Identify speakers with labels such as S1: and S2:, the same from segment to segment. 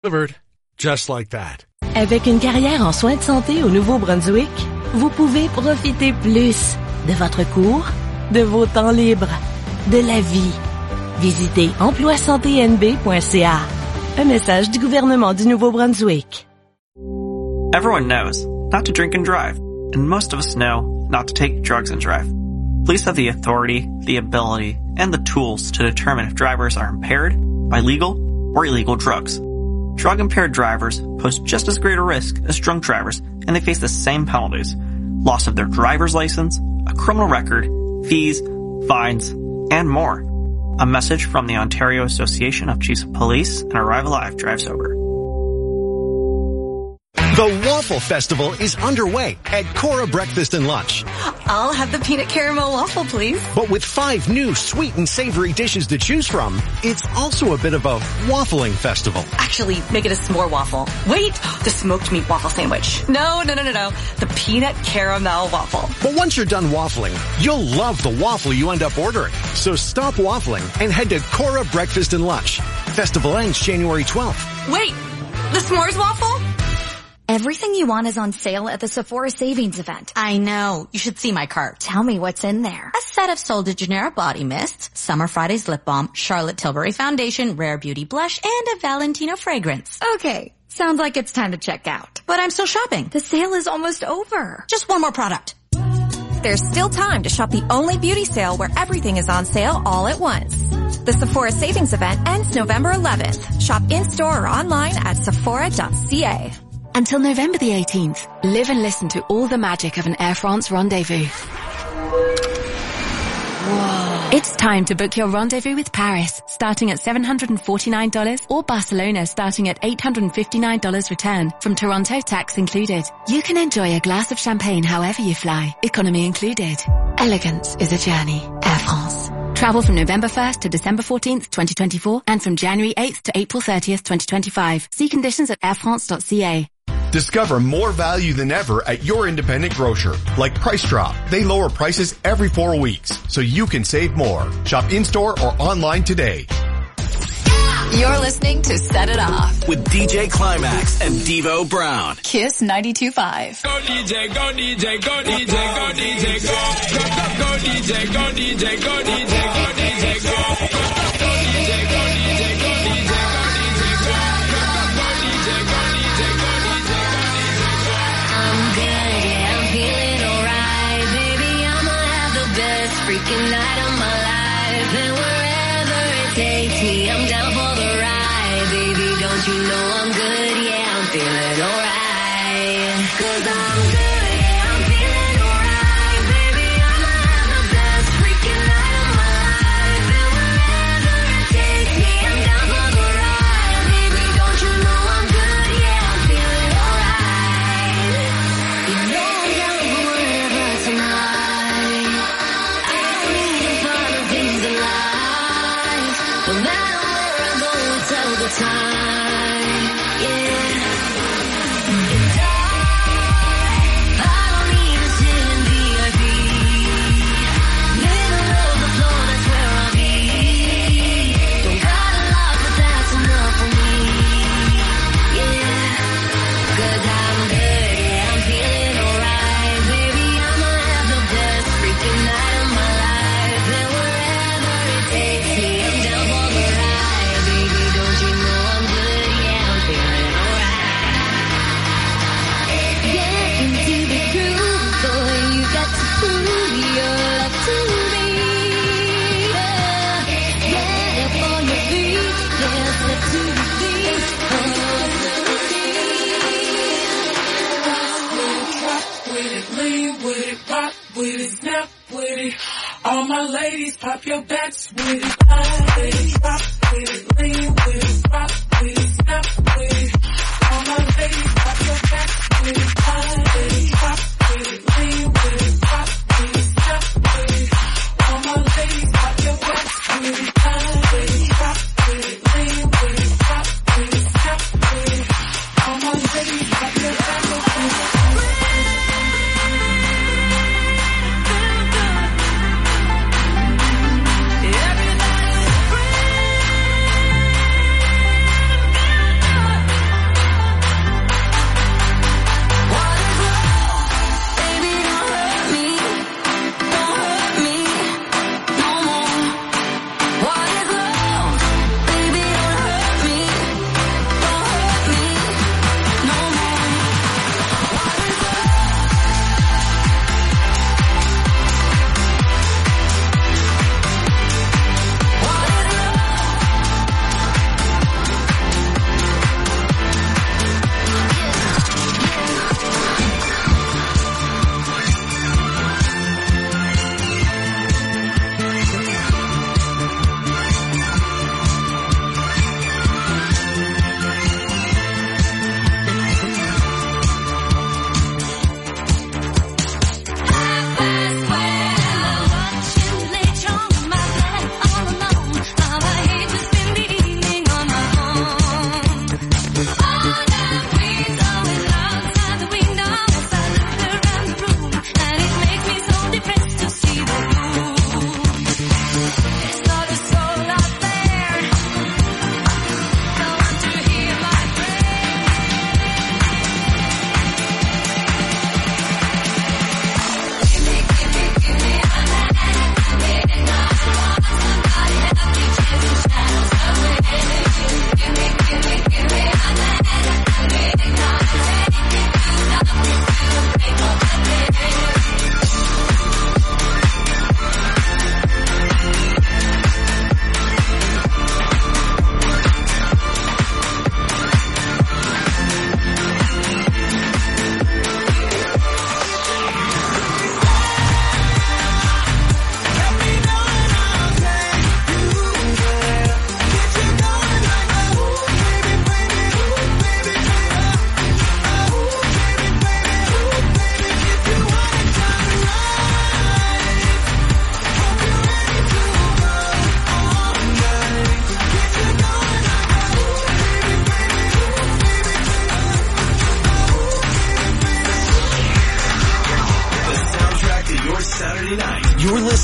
S1: Delivered just like that.
S2: Avec une carrière en soins de santé au Nouveau-Brunswick, vous pouvez profiter plus de votre cours, de vos temps libres, de la vie. Visitez emploisantnb.ca. Un message du gouvernement du Nouveau-Brunswick.
S3: Everyone knows not to drink and drive, and most of us know not to take drugs and drive. Police have the authority, the ability, and the tools to determine if drivers are impaired by legal or illegal drugs. Drug-impaired drivers pose just as great a risk as drunk drivers, and they face the same penalties: loss of their driver's license, a criminal record, fees, fines, and more. A message from the Ontario Association of Chiefs of Police and Arrive Alive Drive Sober.
S4: The Waffle Festival is underway at Cora Breakfast and Lunch.
S5: I'll have the peanut caramel waffle, please.
S4: But with 5 new sweet and savory dishes to choose from, it's also a bit of a waffling festival.
S5: Actually, make it a s'more waffle. Wait, the smoked meat waffle sandwich. No. The peanut caramel waffle.
S4: But once you're done waffling, you'll love the waffle you end up ordering. So stop waffling and head to Cora Breakfast and Lunch. Festival ends January 12th.
S5: Wait, the s'mores waffle?
S6: Everything you want is on sale at the Sephora Savings event.
S7: I know. You should see my cart.
S6: Tell me what's in there.
S7: A set of Sol de Janeiro body mists, Summer Fridays lip balm, Charlotte Tilbury foundation, Rare Beauty blush, and a Valentino fragrance.
S6: Okay, sounds like it's time to check out.
S7: But I'm still shopping.
S6: The sale is almost over.
S7: Just one more product.
S8: There's still time to shop the only beauty sale where everything is on sale all at once. The Sephora Savings event ends November 11th. Shop in-store or online at sephora.ca.
S9: Until November the 18th, live and listen to all the magic of an Air France rendezvous. Whoa. It's time to book your rendezvous with Paris, starting at $749, or Barcelona, starting at $859 return, from Toronto, tax included. You can enjoy a glass of champagne however you fly, economy included. Elegance is a journey. Air France. Travel from November 1st to December 14th, 2024, and from January 8th to April 30th, 2025. See conditions at airfrance.ca.
S10: Discover more value than ever at your independent grocer, like Price Drop. They lower prices every 4 weeks, so you can save more. Shop in-store or online today.
S11: You're listening to Set It Off
S12: with DJ Climax and Devo Brown.
S11: Kiss 92.5.
S13: Go DJ, go DJ, go DJ, go DJ, go. Go DJ, go DJ, go DJ, go DJ, go.
S14: Freaking night of my life, and wherever it takes me, I'm down for the ride. Baby, don't you know I'm good? Yeah, I'm feeling alright. 'Cause I'm good, yeah, I'm feeling alright. Baby, I'ma have the best freaking night of my life, and wherever it takes me, I'm down for the ride. Baby, don't you know I'm good? Yeah, I'm feeling alright. You know I'm down for whatever tonight. No matter where I go, it's all the time, yeah. And I don't need to sit in VIP. Middle of the floor, that's where I'll be. Don't got a lot, but that's enough for me, yeah. 'Cause I'm good, yeah, I'm feeling alright. Baby, I'ma have the best freaking night of my life. And wherever it takes me, I'm down for the ride. Baby, don't you know I'm good? Yeah, I'm feeling alright. Yeah, can see the truth, boy, you got to prove your love to me. Yeah, up on your feet, yeah, step to the beat.
S13: With it, lean with it, rock with it, snap with it. All my ladies, pop your backs with it, line with it, rock with it, lean with it, rock with it, snap with it. All my ladies, pop your backs with it, line with it, rock with it, lean with it, rock with it, snap with it. All my ladies, pop your backs with it, line with it, rock with it, lean with it, rock with it, snap with it. All my ladies, pop your backs with it.
S14: Everybody's free.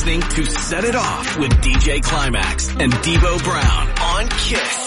S12: listening to Set It Off with DJ Climax and Devo Brown on KISS.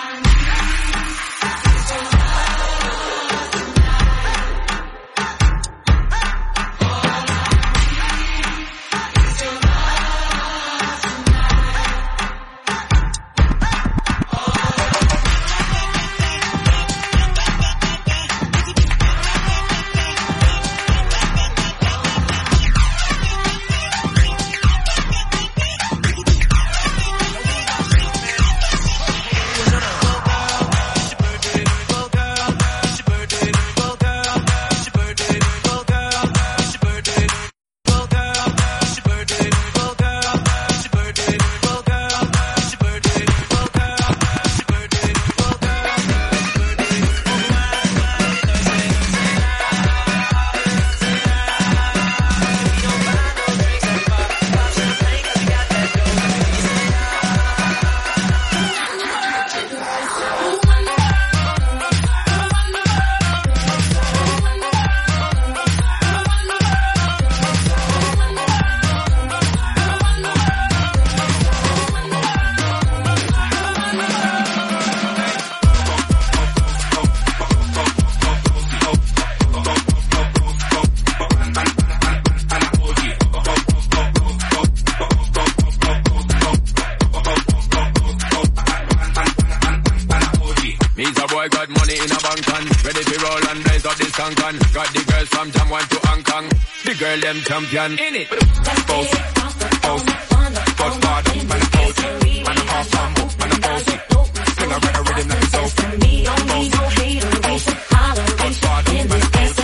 S15: Champion in it. Boss, boss, boss, bottom, man, boss, man, half, man, boss. Sing a rhythm like so. Boss, boss, boss, bottom, man, boss.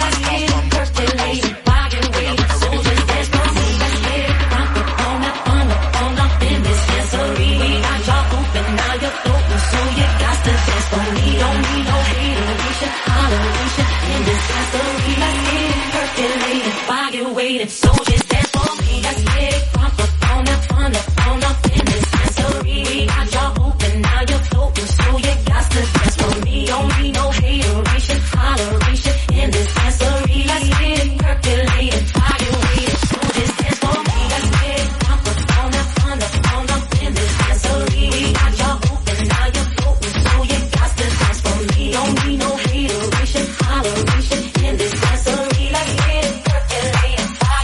S14: So just dance for me, let's get it crunk up on up in this dancery. We got y'all open, now you're floating, so you got to dance for me. Don't need no hateration, holleration in this dancery. Let's get it percolated, fire waited, so just dance for me. Let's get it crunk up on up in this dancery. We got y'all open, now you're floating, so you got to dance for me. Don't need no hateration, holleration in this dancery. Let's get it percolated.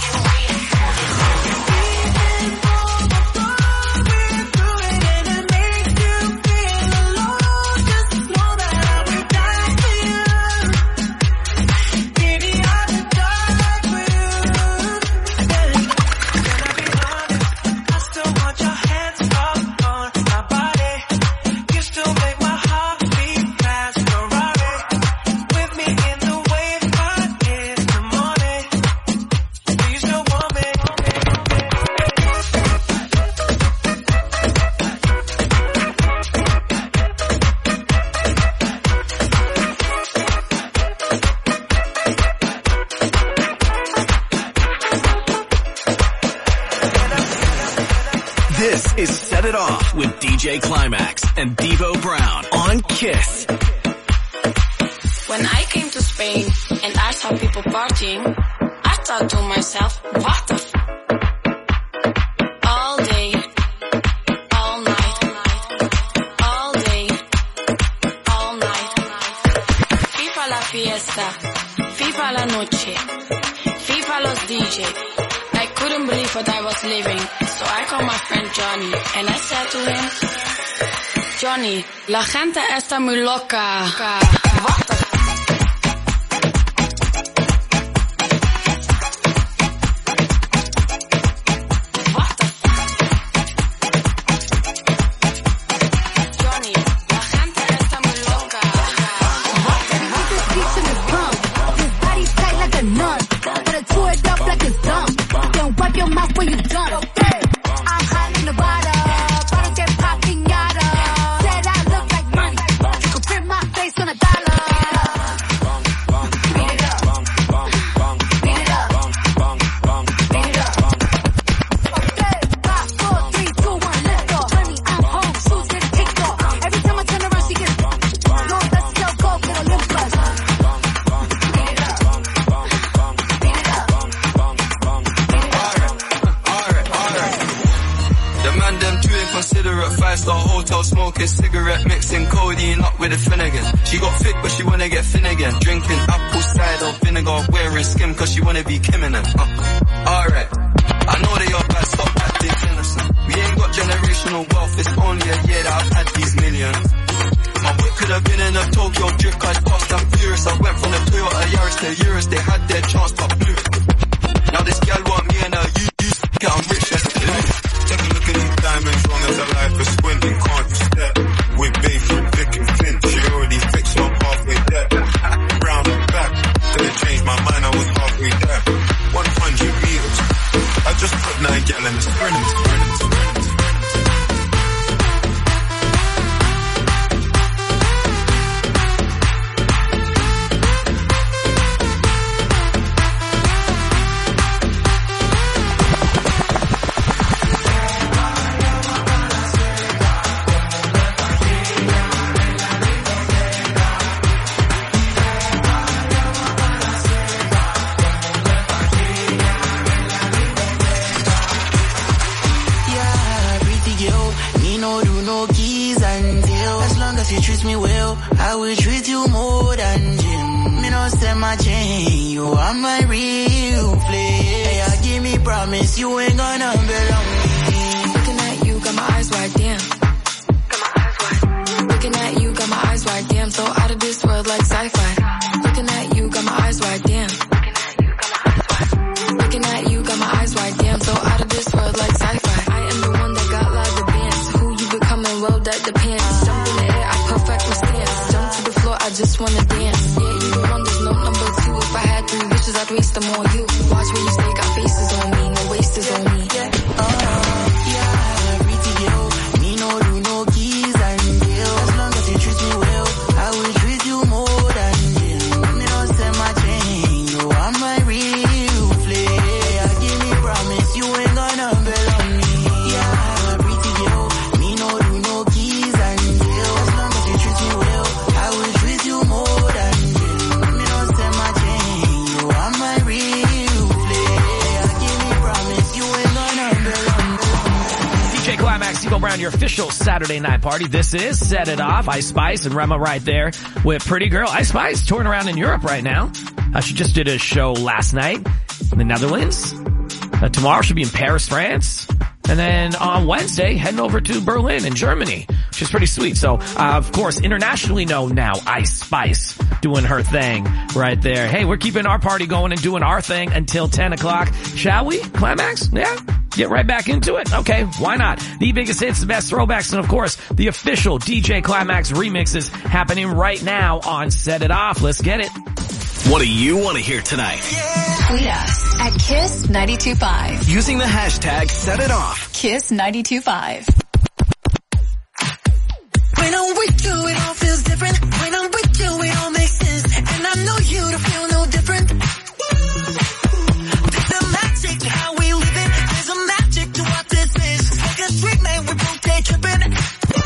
S12: This is Set It Off with DJ Climax and Devo Brown on KISS.
S16: When I came to Spain and I saw people partying, I thought to myself, what the f***? All day, all night, all day, all night. FIFA la fiesta, FIFA la noche, FIFA los DJ. I couldn't believe what I was living, so I called my friend Johnny, and I said to him, Johnny, la gente está muy loca. What the
S14: Said I look like money. You could print my face on $1.
S17: smoking cigarette, mixing codeine up with a Finnegan. She got thick but she wanna get thin again. Drinking apple cider vinegar, wearing skim cause she wanna be Kim and them. Alright, I know they are bad, stop acting innocent. We ain't got generational wealth, it's only a year that I've had these millions. My whip could have been in a Tokyo drift car, fast and furious. I went from the Toyota Yaris to Urus, they had their chance but blew it. Now this gal want me and her, you get I'm rich as to lose. Take a look at these diamonds, wrong as a life is squinting, can't you step? With babe from Dick and Flint, she already fixed my halfway there. Round and back, till it changed my mind, I was halfway there. 100 meters, I just put 9 gal in the sprint.
S18: I will treat you more than Jim. Me no send my chain, you are my real player. Give me promise you ain't gonna belong me.
S19: Looking at you, got my eyes wide, damn. Looking at you, got my eyes wide, damn. So out of this world like sci-fi. Looking at you, got my eyes wide, damn. Looking at you, got my eyes wide, damn. So out of this world like sci-fi. I am the one that got live advance. Who you becoming, well that depends. Jump in the air, I perfect my stance. Jump to the floor, I just wanna dance. Yeah, you the one, there's no number two. If I had 3 wishes, I'd waste them on you. Watch where you stay, got faces on me, no wasters on me. Yeah,
S18: pretty girl, me no do no keys and deal. As long as you treat me well, I will treat you more than Jill. Me no send my chain, you are my real player. Give me promise you ain't gonna belong me. Yeah, pretty girl, me no do no keys and deal. As long as you treat me well, I will treat you more than Jill. Me no send my chain, you are my real player. Give me promise you ain't gonna belong me.
S20: DJ Climax, Steve Brown, your official Saturday night party. This is Set It Off. Ice Spice and Rema right there with Pretty Girl. Ice Spice touring around in Europe right now. She just did a show last night in the Netherlands. Tomorrow she'll be in Paris, France. And then on Wednesday, heading over to Berlin in Germany, which is pretty sweet. So, of course, internationally known now, Ice Spice doing her thing right there. Hey, we're keeping our party going and doing our thing until 10 o'clock. Shall we, Climax? Yeah? Get right back into it? Okay, why not? The biggest hits, the best throwbacks, and of course, the official DJ Climax remixes happening right now on Set It Off. Let's get it.
S12: What do you want to hear tonight?
S11: Tweet us at Kiss925.
S12: Using the hashtag #SetItOff.
S11: Kiss925.
S18: When I'm with you, it all feels different. When I'm with you, it all makes sense. And I know you to feel no different. There's a magic how we live it. There's a magic to what this is. Like a street man, we both take tripping.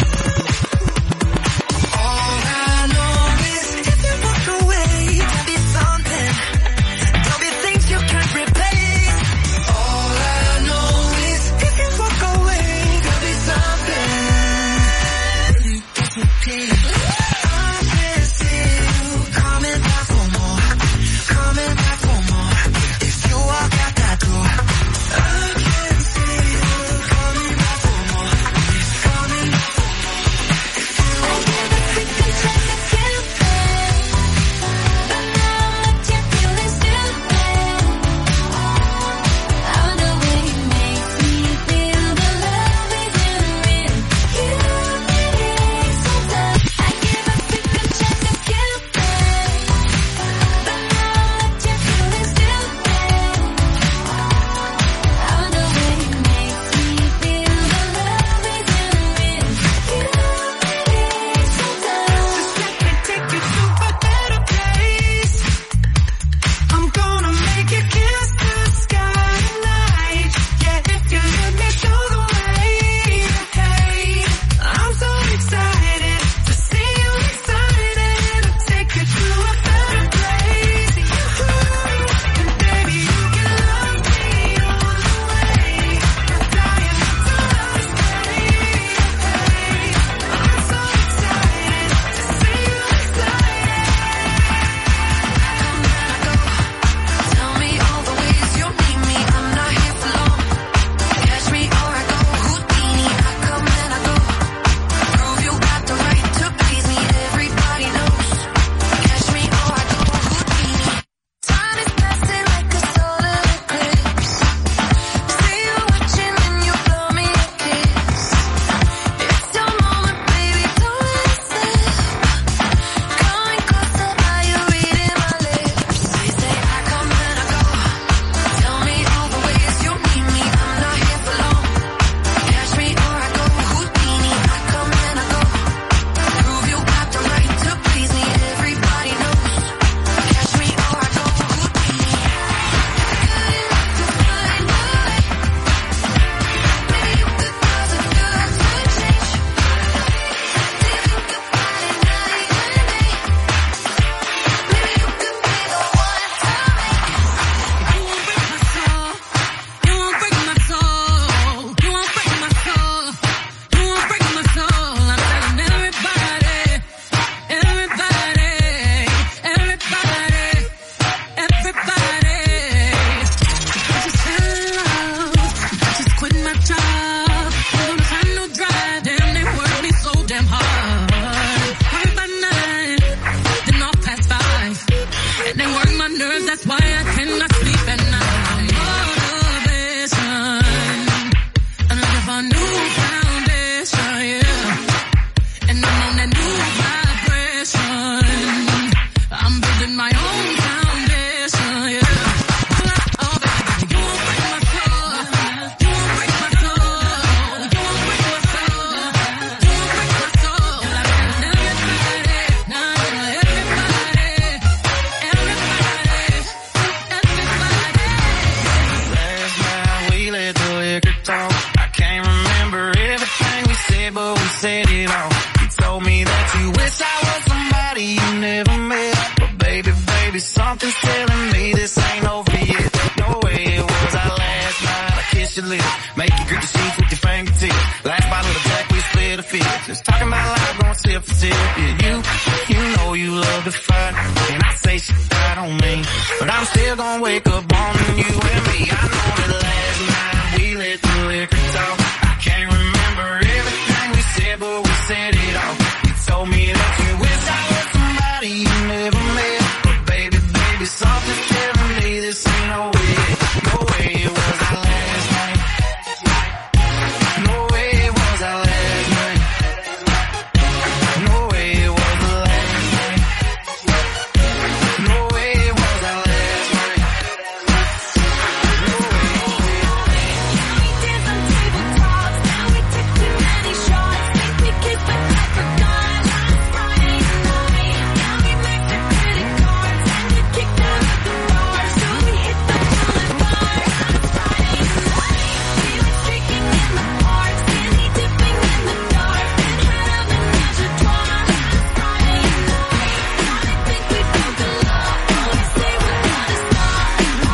S18: All I know is if you walk away, there'll be something. There'll be things you can't replace. All I know is if you walk away, there'll be something. I'm missing baby, something's telling me this ain't over yet. No way it was our last night. I kiss your lips, make you grip the sheets with your fingertips. Last bottle of Jack, we split a fifth. Just talking about life, going sip for sip. Yeah, you know you love to fight, and I say shit I don't mean, but I'm still gonna wake up on you and me. I know that last night we let the liquor talk. I can't remember everything we said, but we said it all. You told me that you wish I was somebody you never met, but baby, something's telling me this ain't no way. No way it was our last night. No way it was our last night. No way it was the last night. No way it was our last night. No way. We dance on tabletops, now we took too many shots. Think we kissed but I forgot last Friday night. Now we make the credit cards and get kicked out of the bar, so we hit the boulevard on Friday night. We went streaking in the park, skinny dipping in the dark, and had a menage a trois on Friday night. Now they think we broke the law, but we say we're gonna stop.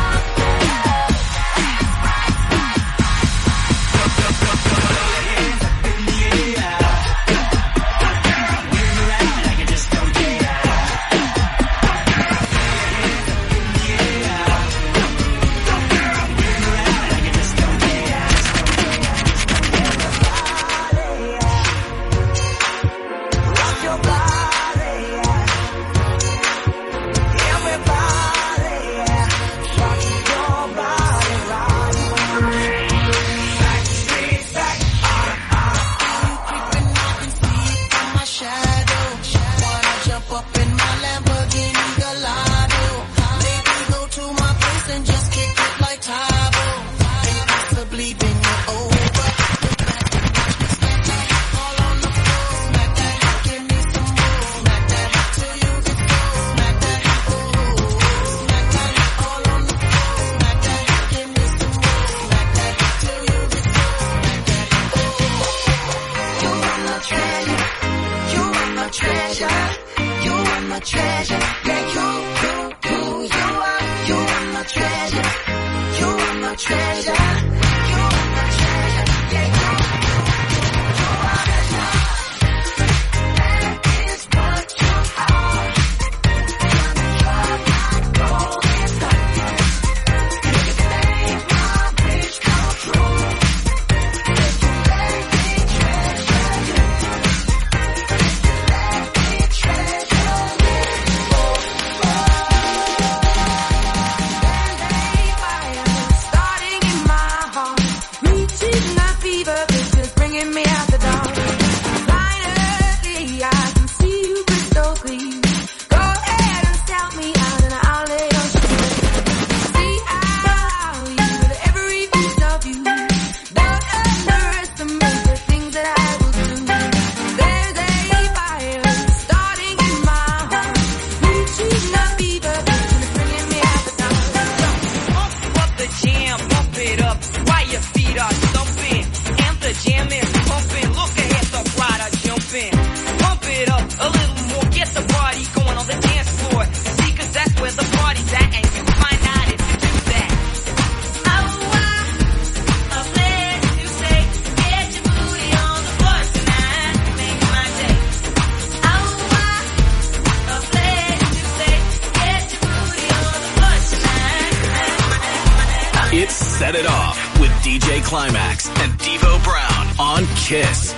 S12: Set It Off with DJ Climax and Devo Brown on Kiss.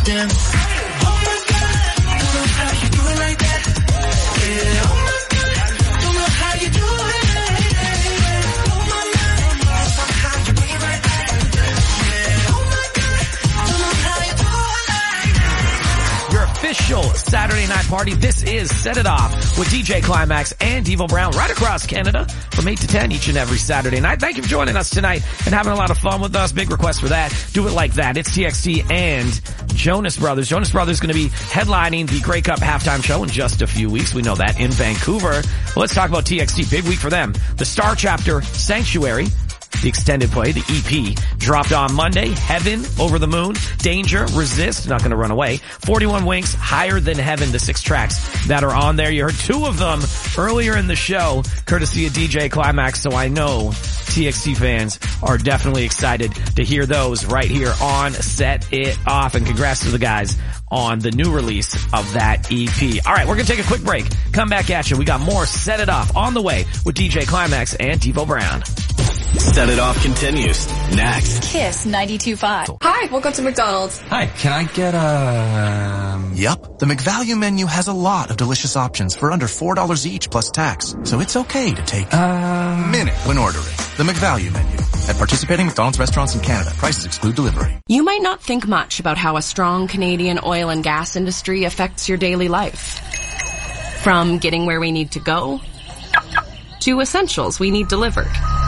S18: damn. Oh my God, don't know how you do it like that. Yeah, oh my God, don't know how you do it. Oh my God, somehow you bring it right back. Yeah, oh my God, don't know how you do it like that.
S20: Your official Saturday night party. This is Set It Off with DJ Climax and Devo Brown right across Canada from 8 to 10 each and every Saturday night. Thank you for joining us tonight and having a lot of fun with us. Big request for that. Do it like that. It's TXT and Jonas Brothers. Jonas Brothers going to be headlining the Grey Cup halftime show in just a few weeks. We know that in Vancouver. Well, let's talk about TXT. Big week for them. The Star Chapter Sanctuary, the extended play, the EP, dropped on Monday. Heaven, Over the Moon, Danger, Resist, Not Gonna Run Away, 41 Winks, Higher Than Heaven, the 6 tracks that are on there. You heard 2 of them earlier in the show, courtesy of DJ Climax, so I know TXT fans are definitely excited to hear those right here on Set It Off. And congrats to the guys on the new release of that EP. All right, we're going to take a quick break. Come back at you. We got more Set It Off on the way with DJ Climax and Devo Brown.
S12: Set It Off continues next.
S8: Kiss 92.5. Hi, welcome to McDonald's.
S21: Hi, can I get Yep, the McValue menu has a lot of delicious options for under $4 each plus tax. So it's okay to take a minute when ordering. The McValue menu. At participating McDonald's restaurants in Canada. Prices exclude delivery.
S22: You might not think much about how a strong Canadian oil and gas industry affects your daily life. From getting where we need to go, to essentials we need delivered,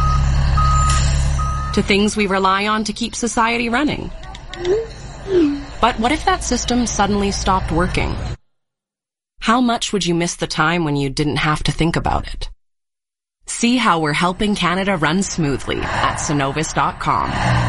S22: to things we rely on to keep society running. But what if that system suddenly stopped working? How much would you miss the time when you didn't have to think about it? See how we're helping Canada run smoothly at Synovus.com.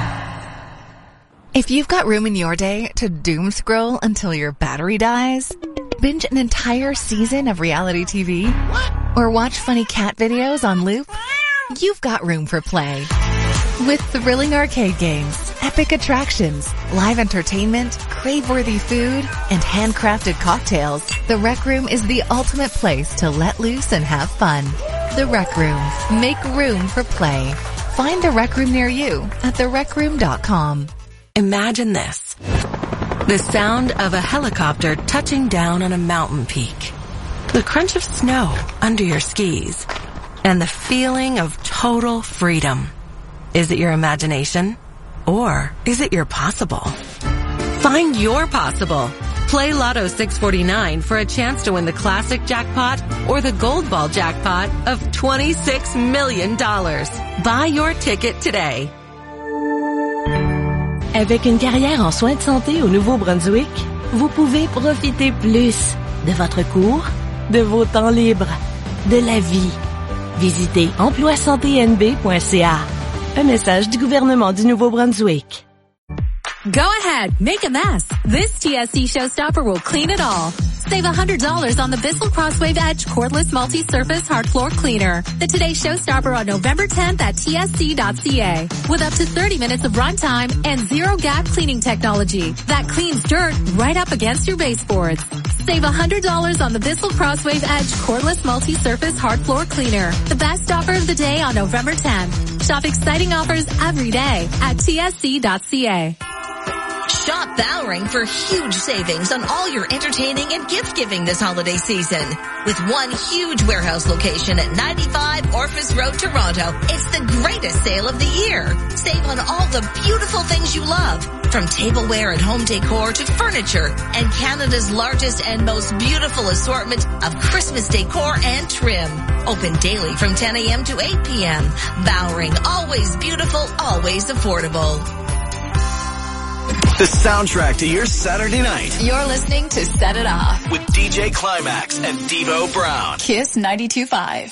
S23: If you've got room in your day to doom scroll until your battery dies, binge an entire season of reality TV, or watch funny cat videos on loop, you've got room for play. With thrilling arcade games, epic attractions, live entertainment, crave-worthy food, and handcrafted cocktails, the Rec Room is the ultimate place to let loose and have fun. The Rec Room. Make room for play. Find the Rec Room near you at therecroom.com.
S2: Imagine this. The sound of a helicopter touching down on a mountain peak. The crunch of snow under your skis. And the feeling of total freedom. Is it your imagination? Or is it your possible? Find your possible. Play Lotto 649 for a chance to win the classic jackpot or the gold ball jackpot of $26 million. Buy your ticket today. Avec une carrière en soins de santé au Nouveau-Brunswick, vous pouvez profiter plus de votre cours, de vos temps libres, de la vie. Visitez emploisanténb.ca. Un message du gouvernement du Nouveau-Brunswick.
S24: Go ahead, make a mess. This TSC Showstopper will clean it all. Save $100 on the Bissell Crosswave Edge cordless multi-surface hard floor cleaner. The Today Showstopper on November 10th at tsc.ca. With up to 30 minutes of runtime and zero gap cleaning technology that cleans dirt right up against your baseboards. Save $100 on the Bissell Crosswave Edge cordless multi-surface hard floor cleaner. The best offer of the day on November 10th. Shop exciting offers every day at tsc.ca.
S25: Shop Bowring for huge savings on all your entertaining and gift-giving this holiday season. With one huge warehouse location at 95 Orphis Road, Toronto, it's the greatest sale of the year. Save on all the beautiful things you love, from tableware and home decor to furniture, and Canada's largest and most beautiful assortment of Christmas decor and trim. Open daily from 10 a.m. to 8 p.m. Bowring, always beautiful, always affordable.
S12: The soundtrack to your Saturday night.
S11: You're listening to Set It Off
S12: with DJ Climax and Devo Brown.
S11: Kiss 92.5.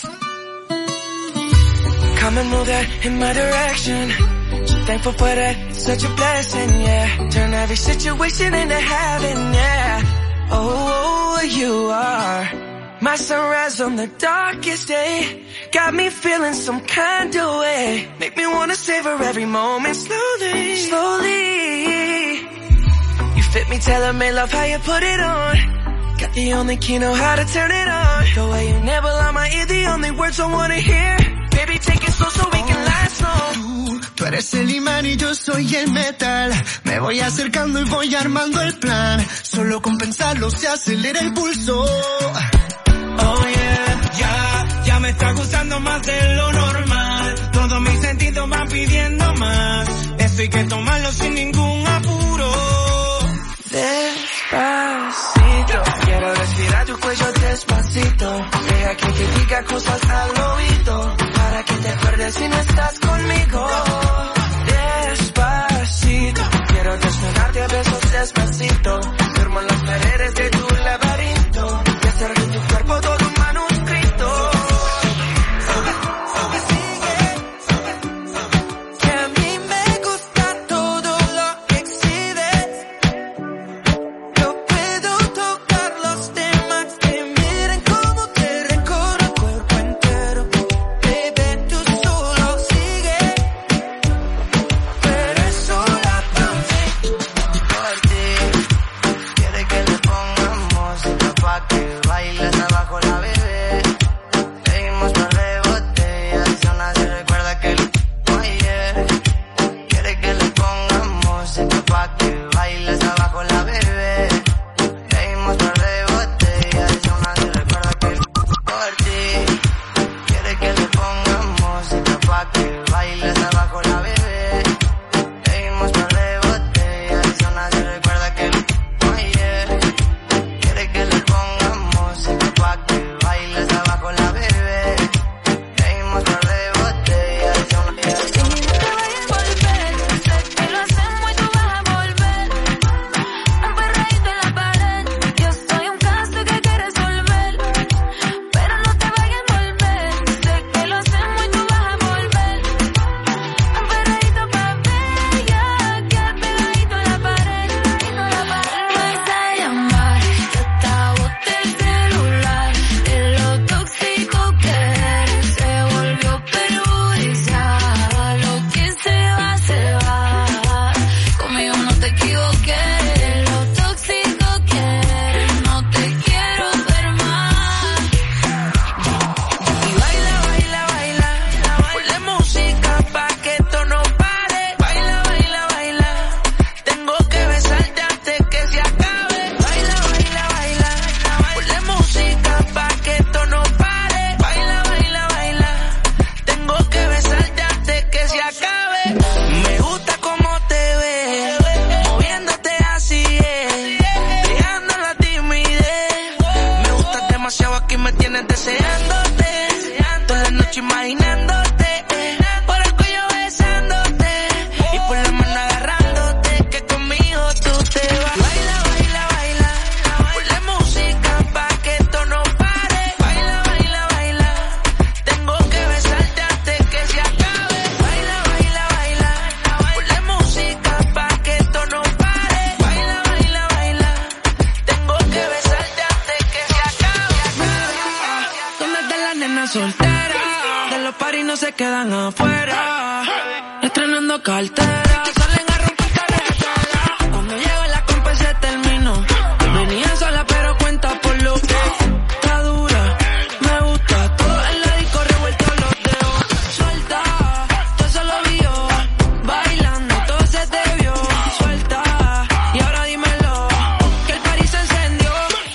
S18: Come and move that in my direction. So thankful for that, such a blessing, yeah. Turn every situation into heaven, yeah. Oh, you are my sunrise on the darkest day. Got me feeling some kind of way. Make me wanna savor every moment slowly, slowly. You fit me, tailor-made, love how you put it on. Got the only key, know how to turn it on. The way you never lie my ear, the only words I wanna hear. Baby, take it slow so we can last long.
S1: Tú eres el imán y yo soy el metal. Me voy acercando y voy armando el plan. Solo con pensarlo se acelera el pulso.
S3: Oh yeah, ya me está gustando más de lo normal. Todos mis sentidos van pidiendo más. Esto hay que tomarlo sin ningún apuro.
S1: Despacito, quiero respirar tu cuello despacito. Deja que te diga cosas al oído, para que te acuerdes si no estás conmigo. Despacito, quiero desnudarte a besos despacito. Firmo en las paredes de tu laberinto y hacer de tu cuerpo todo un manuscrito. Que a mí me gusta todo lo que exhibes. Yo puedo tocar los temas que miren como te recorro el cuerpo entero. Baby, tú solo sigue, pero es sola para mí. Por ti, quiere que le pongamos música pa' que bailes abajo la bebé. Seguimos par de botellas, aún así recuerda que el ayer. Quiere que le pongamos música pa' que bailes abajo la bebé. Seguimos par de botellas, aún así recuerda que el por ti. Quiere que le pongamos música pa' que bailes abajo la bebé. Seguimos par de botellas, aún así recuerda que el ayer. Quiere que le pongamos música pa' que bailes abajo la bebé. Seguimos par de botellas, aún así.
S14: Que lo hacemos y tú vas a volver. Un perreíto en la pared. Yo soy un caso que quieres resolver, pero no te vayas a envolver. Sé que lo hacemos y tú vas a volver. Un perreíto pa' bella, que pegadito en la pared. Vas a llamar, yo te boté el celular. De lo tóxico que eres, se volvió perjudicial. Lo que se va, se va. Conmigo no te equivoqué. De lo tóxico que eres, no te quiero ver más.
S1: Y baila, baila, baila, ponle música pa' que esto no pare. Baila, baila, baila, tengo que besarte antes que se acabe. Baila, baila, baila, ponle música pa' que esto no pare. Baila, baila, baila, tengo que besarte antes que se acabe. Me gusta cómo te ves, moviéndote así es, dejando la timidez. Me gustas demasiado, aquí me tienes deseándote, toda la noche imaginándote, por el cuello besándote y por la mano agarrándote, que conmigo tú te vas. Baila, baila, baila, ponle música pa' que esto no pare. Baila, baila, baila, tengo que besarte antes que se acabe. Baila, baila, baila, ponle música pa' que esto no pare. Baila, baila, baila, tengo que besarte antes que se acabe. ¿Dónde está la nena soltera? De los paris no se quedan afuera. Estrenando cartera, salen a romper carretera. Cuando llego la compa se terminó. Venía sola pero cuenta por lo que está dura. Me gusta todo en la disco revuelto los dedos. Suelta, todo eso lo vio. Bailando, todo se te vio. Suelta, y ahora dímelo, que el party se encendió.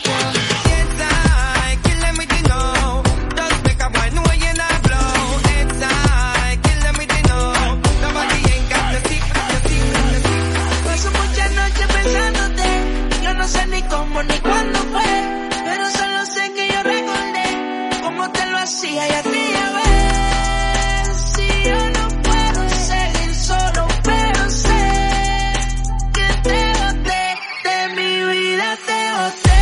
S1: Inside, kill them with the no. Just make a boy know you not blow. Inside, kill them with the no. Nobody ain't got the secret, the secret, the secret. Paso muchas noches pensándote. Yo no sé ni cómo ni cuándo fue, pero solo sé que yo recordé cómo te lo hacía y a ti ya ves. Si yo no puedo seguir solo, pero sé que te boté de mi vida, te boté.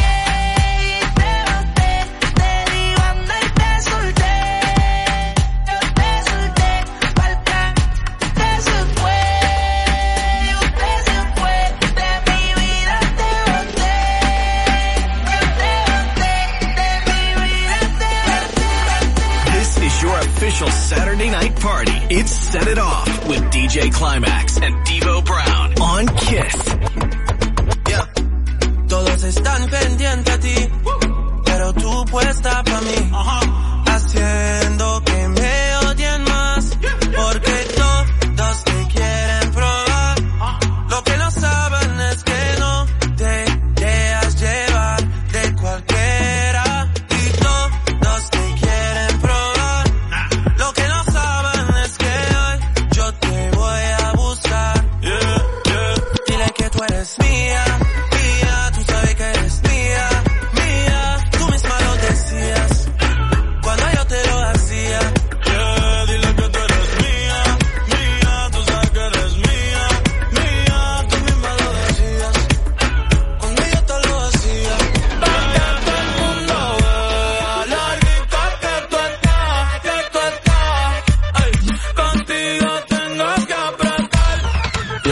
S1: Te boté, te di banda y te solté. Yo te solté, falta, usted se fue. Usted se fue de mi vida, te boté. Yo te boté de mi vida, te boté.
S12: This is your official Saturday night party. It's Set It Off with DJ Climax and Devo Brown on Kiss.
S1: Yeah. Todos están pendientes a ti, pero tú puesta pa' mí, haciendo que me odien más, porque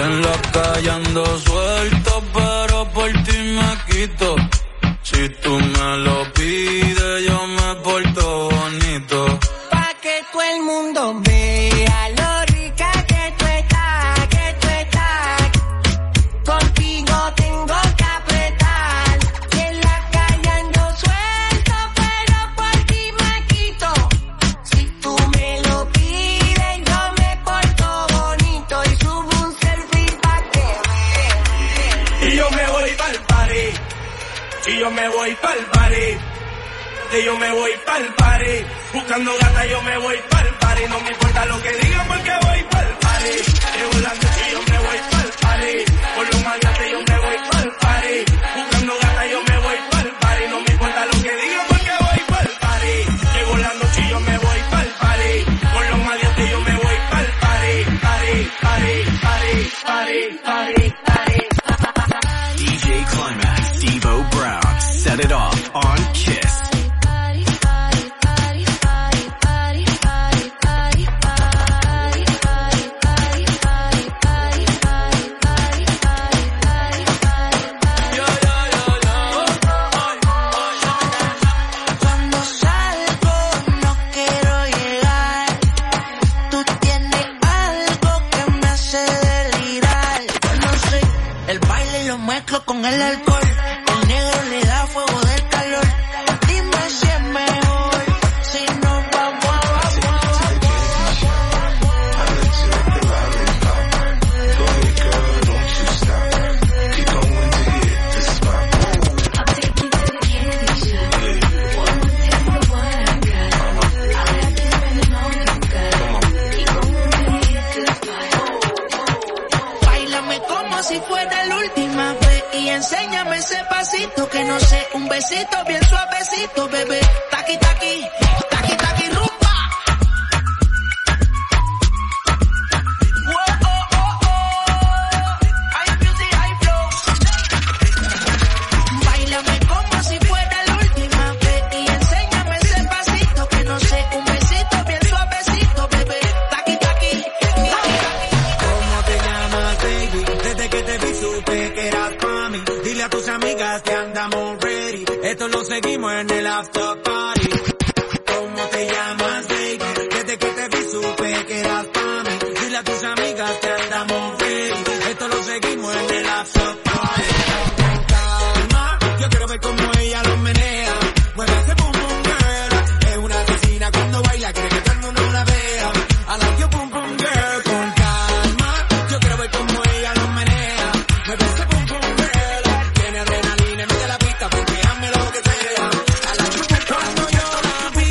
S3: En la calle ando suelto, pero por ti me quito. Si tú me lo pides, yo me porto bonito.
S1: Pa' que todo el mundo vea lo rica que tú estás, que tú estás. Contigo tengo que apretar. Y en la calle ando suelto, pero por ti me quito. Si tú me lo pides, yo me porto bonito. Y subo un selfie pa' que veas.
S3: Y yo me voy pa'l party. Y yo me voy pa'l party. Y yo me voy pa'l party. Buscando gata yo me voy pa'l party. No me importa lo que digan porque voy pa'l party. Llevo la noche y yo me voy pa'l party. Por lo más grande yo me voy pa'l party. Buscando gata yo me voy pa'l party. No me importa lo que digan porque voy pa'l party. Llevo la noche y yo me voy pa'l party. Por lo más grande yo me voy pa'l party. Party, party, party, party, party, party.
S12: DJ Climax, Devo Brown, set it off on Kiss.
S1: Cuando salgo no quiero llegar. Tú tienes algo que me hace delirar. Yo no sé, el baile lo mezclo con el alcohol. El negro le da fuego del calor. Dime si es mejor, si nos vamos a Báilame como si fuera la última vez y enséñame ese pasito que no sé, un besito bien suavecito, bebé. Taqui taqui, taqui taqui rumba. Oh, oh, oh, oh. High music, high flow. Báilame como si fuera la última vez y enséñame ese pasito que no sé, un besito bien suavecito, bebé. Taqui taqui, taqui taqui.
S3: ¿Cómo te llamas, baby? Desde que te vi supe que eras pa' mí. Dile a tus amigas que andamos ready. Esto lo seguimos en el after party. ¿Cómo te llamas, baby? Desde que te vi supe que eras pa' mí. Dile a tus amigas que andamos ready. Esto lo seguimos en el after party. Con calma, yo quiero ver cómo ella lo menea. Mueve ese boom boom girl. Es una asesina cuando baila, quiere que todo el mundo la vea. I like your boom boom girl. Con calma, yo quiero ver cómo ella lo menea. Mueve ese boom boom girl. Tiene adrenalina en medio de la pista, porque hazme lo que sea. I like your boom. Cuando yo la vi,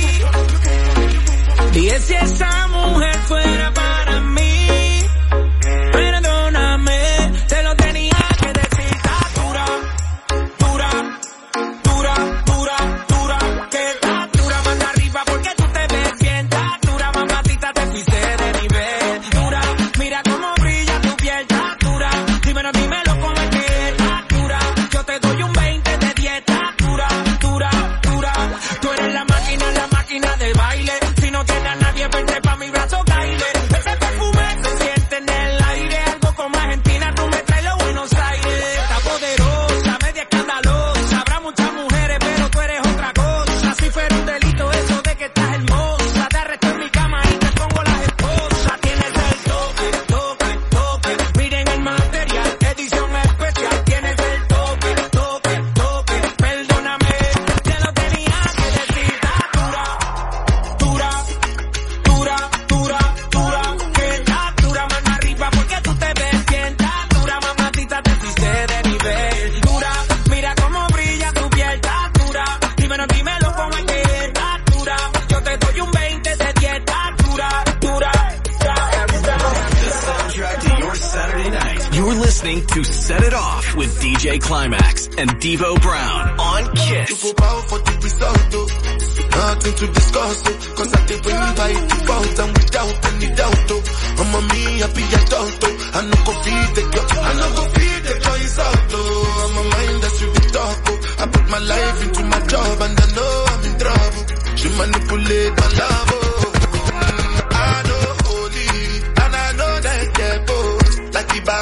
S3: dije si esa mujer fuera para mí. Perdóname, te lo tenía que decir. Está dura, dura, dura, dura, dura. Que está dura más arriba porque tú te ves bien. Está dura, mamacita, te fuiste de nivel. Dura, mira cómo brilla tu piel. Está dura, dímelo con el que está dura. Yo te doy un 20 de 10. Está dura, dura, dura. Tú eres la máquina del baile. Si no tienes a nadie, vente pa' mi brazo, caile. Ese perfume se siente en el aire. Algo como Argentina, tú me traes los Buenos Aires. Está poderosa, media escandalosa. Habrá muchas mujeres, pero tú eres otra cosa. Si fuera un delito eso de que estás hermosa. Te arresto en mi cama y te pongo las esposas. Tienes el toque, toque, toque. Miren el material, edición especial. Tienes el toque, toque, toque. Perdóname, te lo tenía que decir. Está dura, dura, dura, dura, dura. Que está dura más arriba porque tú te ves bien. Está dura, mamacita, te fuiste de nivel. Dura, mira cómo brilla tu piel. Está dura, dímelo cómo es que está dura. Yo te doy un 20 de 10. Está dura, dura, dura.
S12: The soundtrack to your Saturday night. You're listening to Set It Off with DJ Climax and Devo Brown on Kiss.
S4: Triple power for the result, oh. Nothing to discuss, oh. Cause I did win by default and without any doubt, oh. I'm a me, I be a daughter. I no go feed the girl, I no go feed the choice out, oh. I'm a mind that's with the talk, oh. I put my life into my job and I know I'm in trouble. She manipulate my love, oh. I know holy and I know that devil. Like the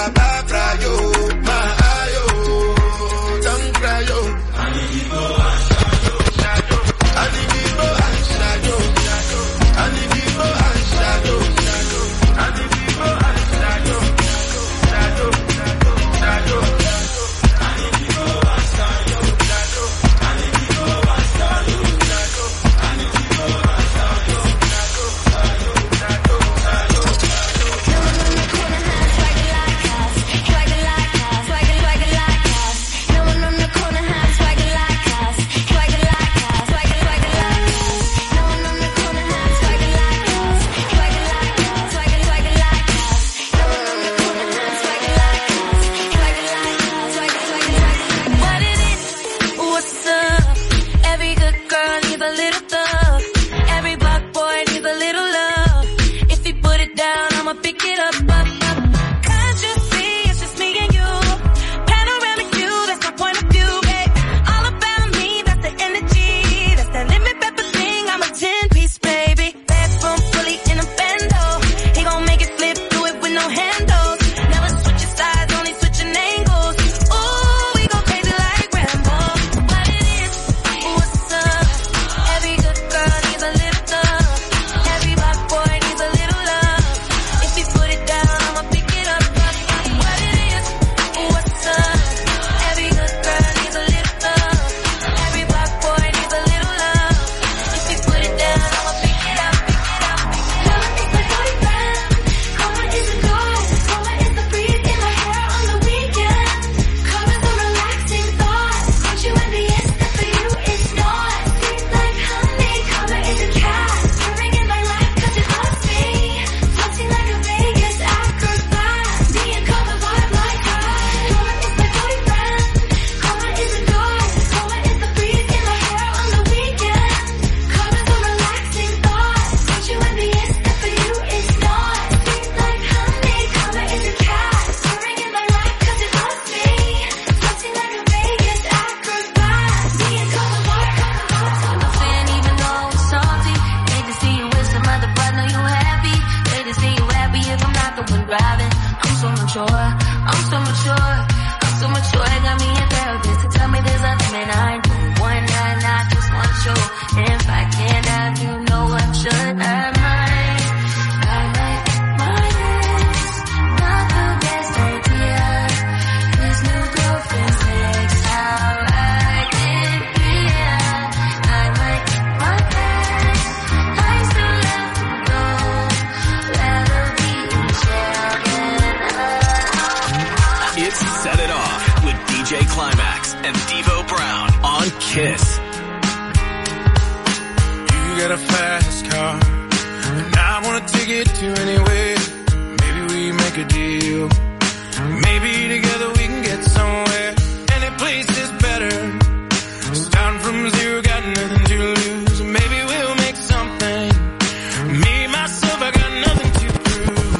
S14: so mature. I'm so mature. I'm so mature. It got me a therapist to tell me there's other men I know. One night, I just want you. If I can't have you, know I should. I might not the best idea. This new girlfriend's next. How I get here. I might my best. I still love to go. Rather be in jail than
S12: It's Set It Off with DJ Climax and Devo Brown on KISS.
S5: You got a fast car, and I wanna take it to anywhere. Maybe we make a deal. Maybe together we can get somewhere. Any place is better. Starting from zero, got nothing to lose. Maybe we'll make something. Me, myself, I got nothing to prove.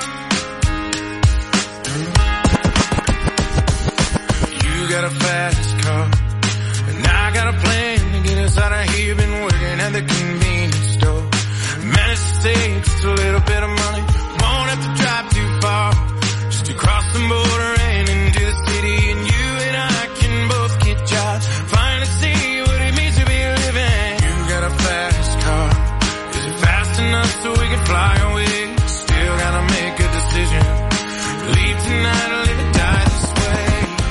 S5: You got a fast car, and I got a plan to get us out of here. Been working at the convenience store. Managed to save just a little bit of money. Won't have to drive too far. Just to cross the border and into the city. And you and I can both get jobs. Finally see what it means to be living. You got a fast car. Is it fast enough so we can fly away? Still gotta make a decision. Leave tonight or live or die this way.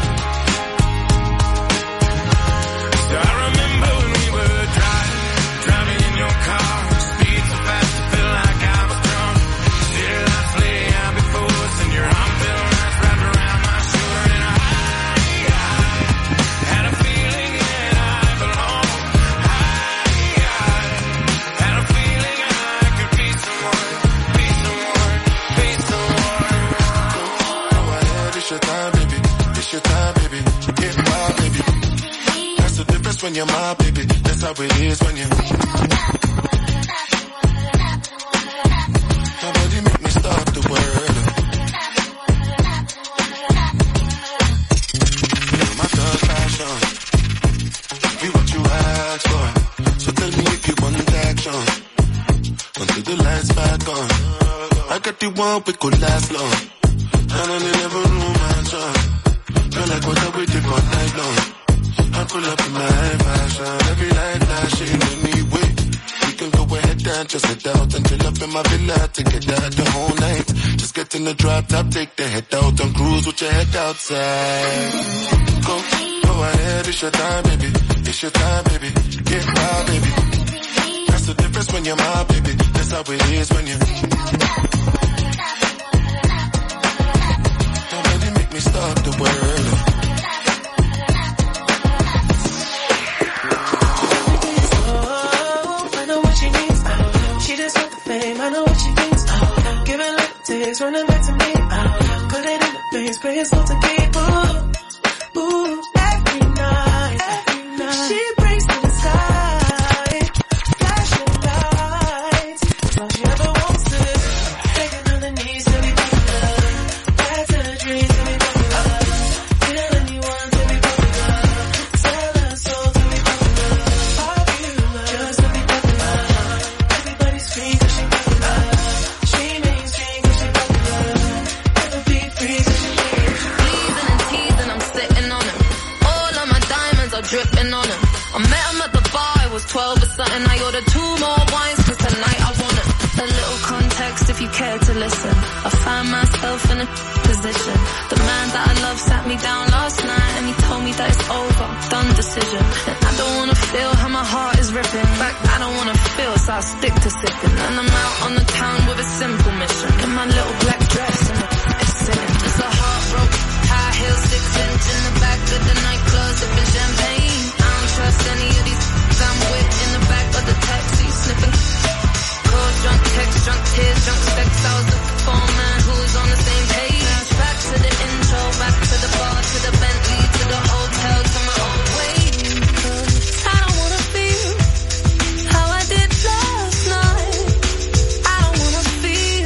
S5: So I remember when we were driving in your car. Speed so fast I feel like I was drunk. City lights lay out before us and your arm felt nice wrapped around my shoulder. And I had a feeling that I belonged. I had a feeling I could be someone.
S4: Go ahead, it's your time, baby. It's your time, baby. Get my baby. That's the difference when you're my baby. That's how it is when you. Nobody make me stop the world. My thug passion. Be what you ask for. So tell me if you want action. Until the lights back on. I got the one we could last long. And I never knew my job. Feel like what I waited for night long. I pull up in my fashion. Every light flashing anyway. We can go ahead and just head out and chill up in my villa. Take it out the whole night. Just get in the drop top, take the head out and cruise with your head outside. Go ahead, it's your time, baby. It's your time, baby. Get my baby. That's the difference when you're my baby. That's how it is when you. Nobody make me stop the world.
S6: I know what she needs. She just want the fame. I know what she thinks. Give it like tears running back to me. Put it in the face, pray it's all to keep. Ooh, every night. She brings to the sky, flashing lights. All she ever wants to taking on the knees to be popular. Back to the dreams to be popular. Kill anyone to be popular. Sell her soul to be popular. Popular, just to be popular. Everybody screams 'cause she popular. She mainstream 'cause she popular. Never be free 'cause she
S14: Pleasing and teasing, I'm sitting on him. All of my diamonds are dripping on him. I met him at the bar, I was 12 or something. I ordered 2 more wines 'cause tonight I want it. A little context if you care to listen. I found myself in a position. The man that I love sat me down last night and he told me that it's over, done decision. And I don't wanna feel how my heart is ripping. In fact, I don't wanna feel, so I'll stick to sipping. And I'm out on the town with a simple mission. In my little black dress and it's singing. Just a heartbroken, high heel 6-inch in the back of the nightclub sipping champagne. I don't trust any of these I'm with in the back of the taxi sniffing. Cold drunk text, drunk tears, drunk sex. I was looking for a man who was on the same page. Back to the intro, back to the bar, to the Bentley, to the hotel, to my old way. 'Cause I don't wanna feel how I did last night. I don't wanna feel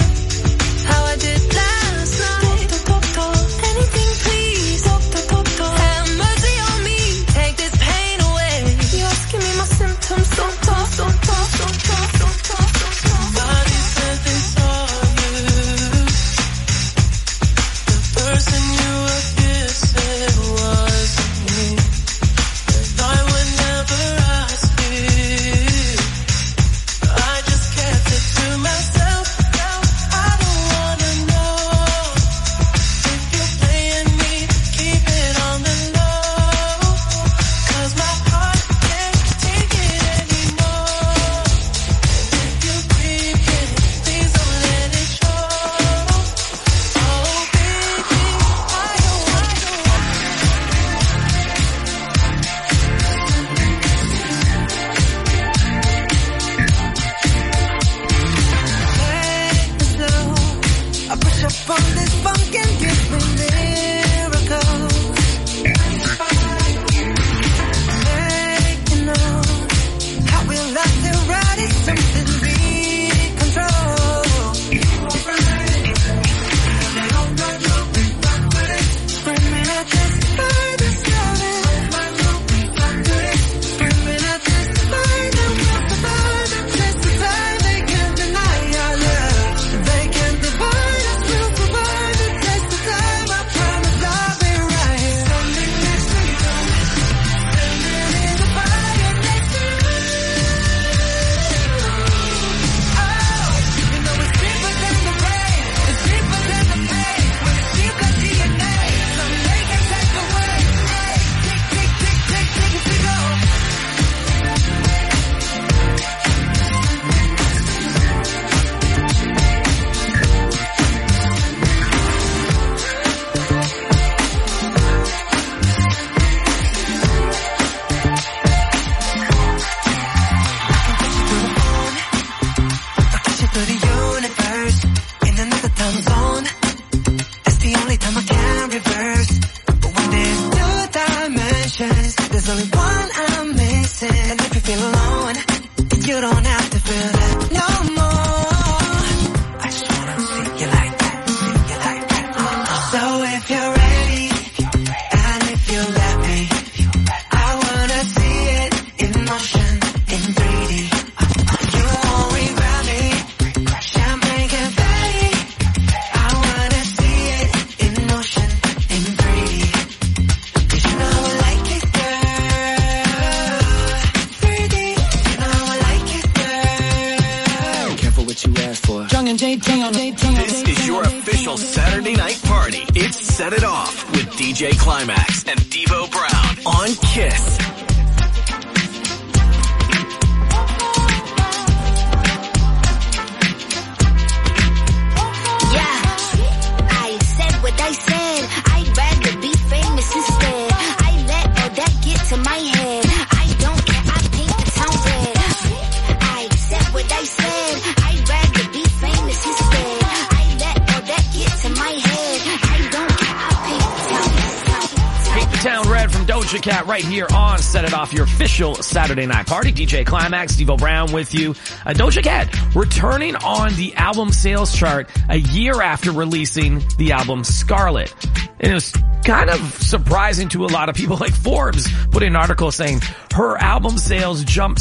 S6: If you're ready, and if you let me, I wanna see it in motion, in 3D. You won't regret me, champagne confetti. I wanna see it in motion, in 3D. 'Cause you know I like it, girl. 3D, you know I like it, girl.
S12: Careful what you ask for. This is your official Saturday night party. It's Set It Off with DJ Climax and Devo Brown on Kiss.
S14: Yeah, I said what I said. I'd rather be famous instead. I let all that get to my head. I don't care, I paint the town red. I said what I said. I'd rather be famous instead. I let all that get to my head. I don't care, I paint the town red.
S20: Paint the Town Red from Doja Cat right here on Set It Off, your official Saturday night party. DJ Climax, Devo Brown with you. Doja Cat returning on the album sales chart a year after releasing the album Scarlet. And it was kind of surprising to a lot of people. Like Forbes put in an article saying her album sales jumped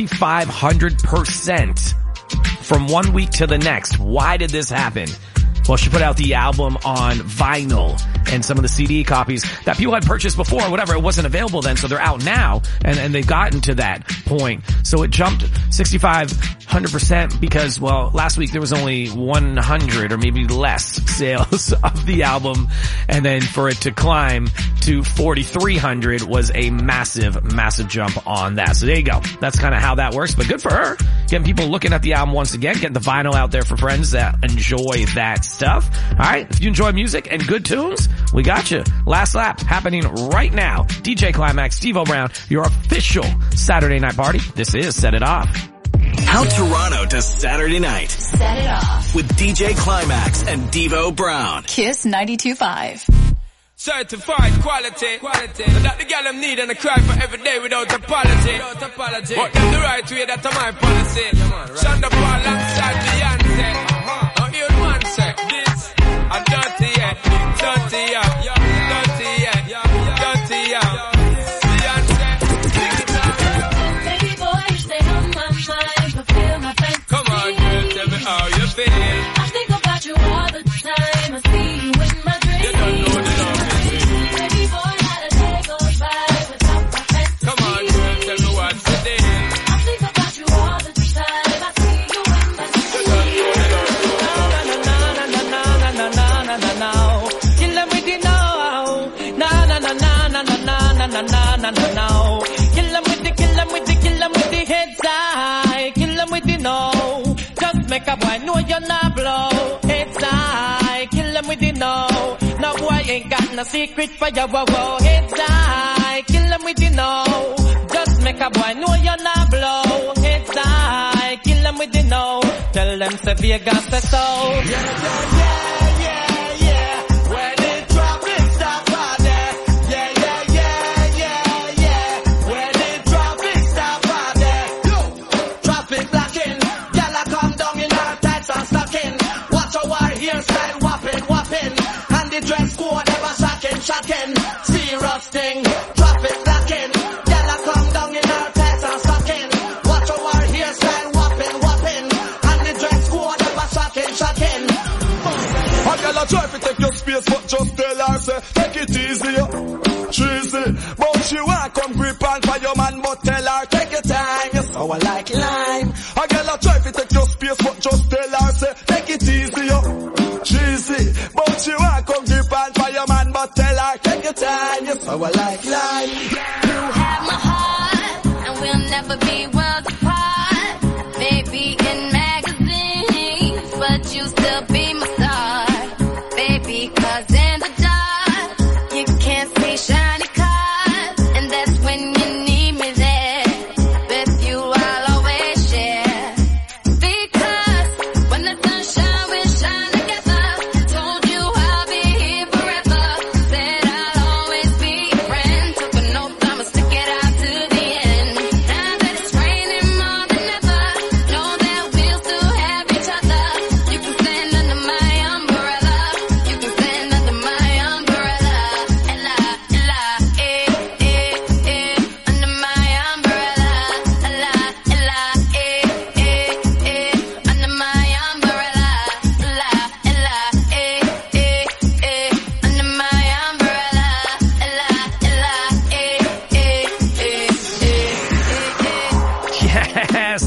S20: 6,500% from one week to the next. Why did this happen? Well, she put out the album on vinyl, and some of the CD copies that people had purchased before, whatever, it wasn't available then, so they're out now, and they've gotten to that point. So it jumped 6,500% because, well, last week there was only 100 or maybe less sales of the album, and then for it to climb to 4,300 was a massive, massive jump on that. So there you go. That's kind of how that works, but good for her. Getting people looking at the album once again, getting the vinyl out there for friends that enjoy that stuff. All right, if you enjoy music and good tunes, we got you. Last lap happening right now. DJ Climax, Devo Brown, your official Saturday night party. This is Set It Off.
S12: How Toronto does Saturday night.
S11: Set It Off.
S12: With DJ Climax and Devo Brown.
S11: Kiss 92.5.
S3: Certified quality. So that the girl them need and I cry for every day without apology. But them the right way, that's my policy. Shonda Paul alongside Beyonce. Now hear one say, this a dirty yeah, dirty yeah, dirty yeah, dirty yeah. Beyonce, sing it out.
S6: Baby boy, you stay on my mind, fulfill my fantasy.
S3: Come on, girl, tell me how you feel.
S6: I think about you all the time. I see you in my dreams.
S3: You don't know the love.
S6: Baby boy, not a day goes by without my fantasy.
S3: Come on, girl, tell me what's the deal.
S6: I think about you all the time. I see you in my dreams.
S3: Kill them with the now. Na na na na na na na na na na na na. Kill them with the heads high. Kill them with the no. Just make a boy know you're not blow. Heads high. Kill them with the no. No boy ain't got no secret for your wow. Heads high. Kill them with the no. Just make a boy know you're not blow. Heads high. Kill them with the no. Tell them say Vegas say so. When it drop, it stop out there. When it drop, it stop out there. Traffic blocking. Y'all come down in our tights and stocking. Watch our hairstyle whopping. And the dress code ever shocking. Serious thing. Traffic blocking. Y'all come down in our tights and stocking. Watch our hairstyle whopping. And the dress code ever shocking.
S4: A girl a try to take your space, but just tell her, say, take it easy, cheesy. But she want come grip on for your man, but tell her, take your time, you sour like lime. A girl a try to take your space, but just tell her, say, take it easy, cheesy. But she want come grip on for your man, but tell her, take your time, you sour like lime.
S14: You have my heart, and we'll never be worlds apart. Maybe in magazines, but you still be my star. Baby, 'cause in the dark, you can't see shiny cars, and that's when you need me there. With you, I'll always share. Because when the sun shines, we shine together. Told you I'll be here forever. Said I'll always be your friend. Took an oath, I'ma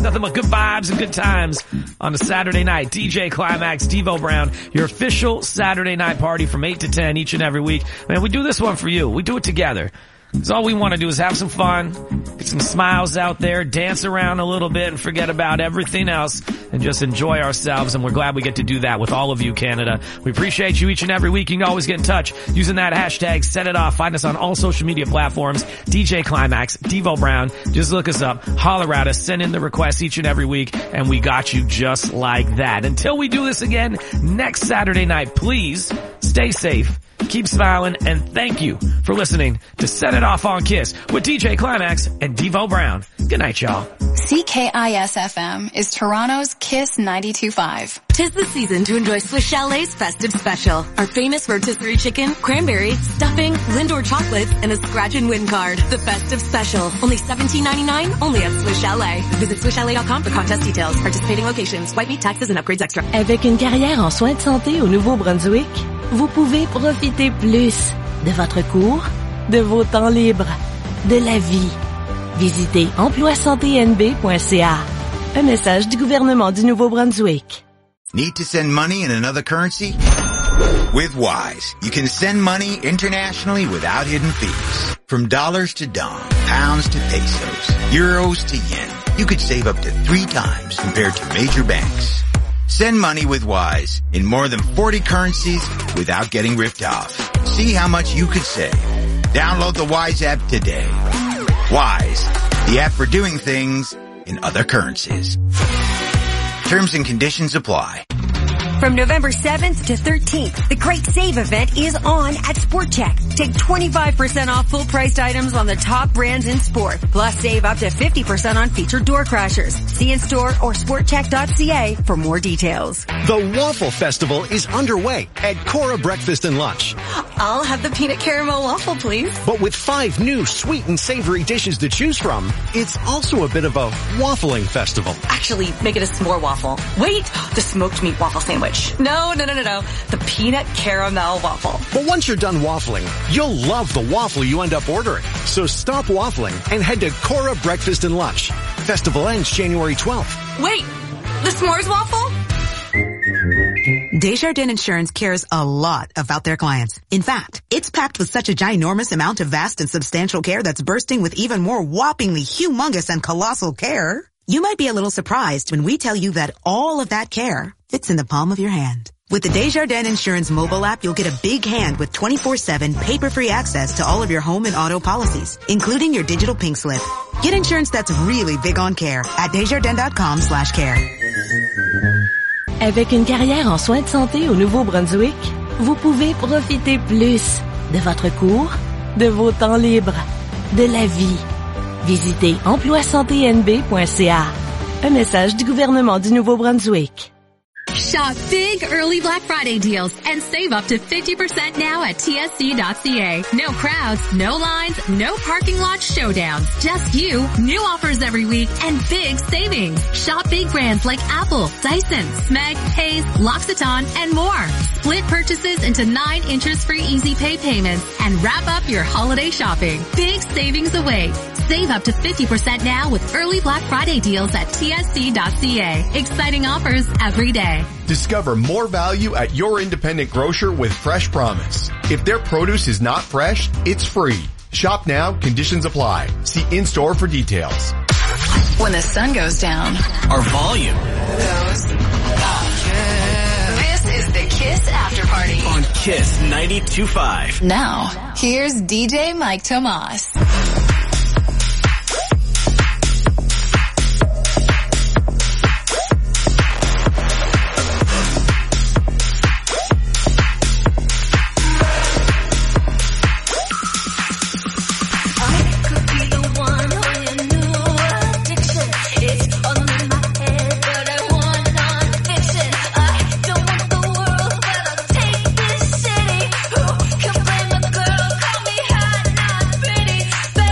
S20: Nothing but good vibes and good times on a Saturday night. DJ Climax, Devo Brown, your official Saturday night party from 8 to 10 each and every week. Man, we do this one for you. We do it together. Because all we want to do is have some fun, get some smiles out there, dance around a little bit, and forget about everything else, and just enjoy ourselves. And we're glad we get to do that with all of you, Canada. We appreciate you each and every week. You can always get in touch using that hashtag, Set It Off. Find us on all social media platforms, DJ Climax, Devo Brown. Just look us up, holler at us, send in the requests each and every week, and we got you just like that. Until we do this again next Saturday night, please stay safe. Keep smiling, and thank you for listening to Set It Off on KISS with DJ Climax and Devo Brown. Good night, y'all.
S24: CKIS-FM is Toronto's KISS 92.5.
S2: 'Tis the season to enjoy Swiss Chalet's festive special. Our famous rotisserie chicken, cranberry, stuffing, Lindor chocolates, and a scratch and win card. The festive special. Only $17.99, only at Swiss Chalet. Visit SwissChalet.com for contest details. Participating locations, white meat, taxes, and upgrades extra. Avec une carrière en soins de santé au Nouveau-Brunswick, vous pouvez profiter plus de votre cours, de vos temps libres, de la vie. Visitez emploisanténb.ca. Un message du gouvernement du Nouveau-Brunswick.
S7: Need to send money in another currency? With Wise, you can send money internationally without hidden fees. From dollars to dong, pounds to pesos, euros to yen, you could save up to 3 times compared to major banks. Send money with Wise in more than 40 currencies without getting ripped off. See how much you could save. Download the Wise app today. Wise, the app for doing things in other currencies. Terms and conditions apply.
S9: From November 7th to 13th, the Great Save event is on at Sport Check. Take 25% off full-priced items on the top brands in sport. Plus save up to 50% on featured door crashers. See in-store or sportcheck.ca for more details.
S10: The Waffle Festival is underway at Cora Breakfast and Lunch.
S9: I'll have the peanut caramel waffle, please.
S10: But with 5 new sweet and savory dishes to choose from, it's also a bit of a waffling festival.
S9: Actually, make it a s'more waffle. Wait, the smoked meat waffle sandwich. No. The peanut caramel waffle.
S10: But once you're done waffling, you'll love the waffle you end up ordering. So stop waffling and head to Cora Breakfast and Lunch. Festival ends January 12th.
S9: Wait, the s'mores waffle?
S13: Desjardins Insurance cares a lot about their clients. In fact, it's packed with such a ginormous amount of vast and substantial care that's bursting with even more whoppingly humongous and colossal care. You might be a little surprised when we tell you that all of that care fits in the palm of your hand. With the Desjardins Insurance mobile app, you'll get a big hand with 24/7 paper-free access to all of your home and auto policies, including your digital pink slip. Get insurance that's really big on care at desjardins.com/care.
S2: Avec une carrière en soins de santé au Nouveau-Brunswick, vous pouvez profiter plus de votre cours, de vos temps libres, de la vie. Visitez emploisanténb.ca. Un message du gouvernement du Nouveau-Brunswick.
S24: Shop big early Black Friday deals and save up to 50% now at TSC.ca. No crowds, no lines, no parking lot showdowns. Just you, new offers every week, and big savings. Shop big brands like Apple, Dyson, Smeg, Hayes, L'Occitane, and more. Split purchases into 9 interest-free easy pay payments and wrap up your holiday shopping. Big savings await. Save up to 50% now with early Black Friday deals at TSC.ca. Exciting offers every day.
S15: Discover more value at your independent grocer with Fresh Promise. If their produce is not fresh, it's free. Shop now, conditions apply. See in-store for details.
S24: When the sun goes down,
S12: our volume
S24: goes up. This is the KISS After Party
S12: on KISS 92.5.
S24: Now, here's DJ Mike Tomas.
S14: Baby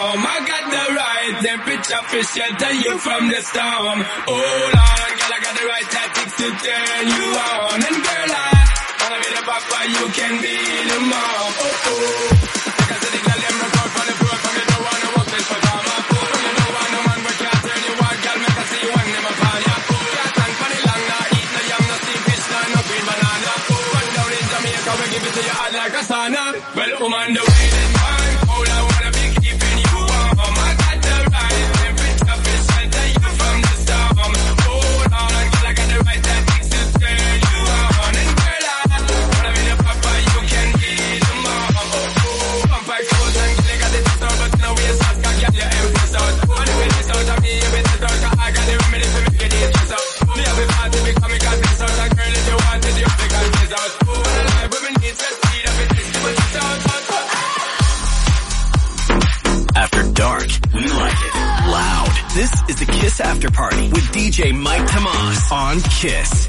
S3: warm. I got the right temperature to shelter you from the storm. Hold on, girl, I got the right tactics to turn you on. And girl, I wanna be the papa, you can be the mom. Oh, oh. Because the girl, them rock out from the floor, from you don't wanna walk this for drama. From you don't want no man, but can't turn you on, girl, make I see you when them upon ya. Can't stand for the long, nah, eat no yam, no steam fish, nah, no green banana. Run down in Jamaica, we give it to you hot like a sauna. Well, woman, the way that mine, hold I wanna be keeping you warm. I got the right temperature to shelter you from the storm. Hold on, girl, I got the right tactics to turn you on. And girl, I wanna be the papa, you can be the mom. Oh, oh, pump like clothes and girl, you got the test out, but no way it's hot, girl, you empty out. On the way this out of me, you better out, 'cause I got the remedy to make it easy out. Me have a party because me got this out, and girl, if you want it, you have to get this out. Oh, and I like women need to speed up, it is to put it out.
S12: After dark, we like it loud. This is the Kiss After Party with DJ Mike Tomas on Kiss.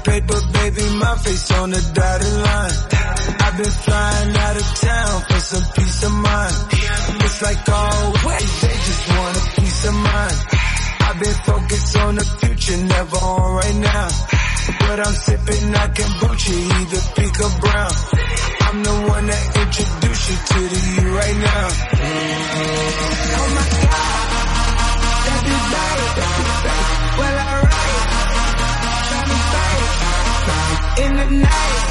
S3: paper, baby, my face on the dotted line. I've been flying out of town for some peace of mind. It's like always, they just want a peace of mind. I've been focused on the future, never on right now. But I'm sipping on kombucha, either pink or brown. I'm the one that introduced you to the you right now. Oh my God, that be right. Well, alright, in the night.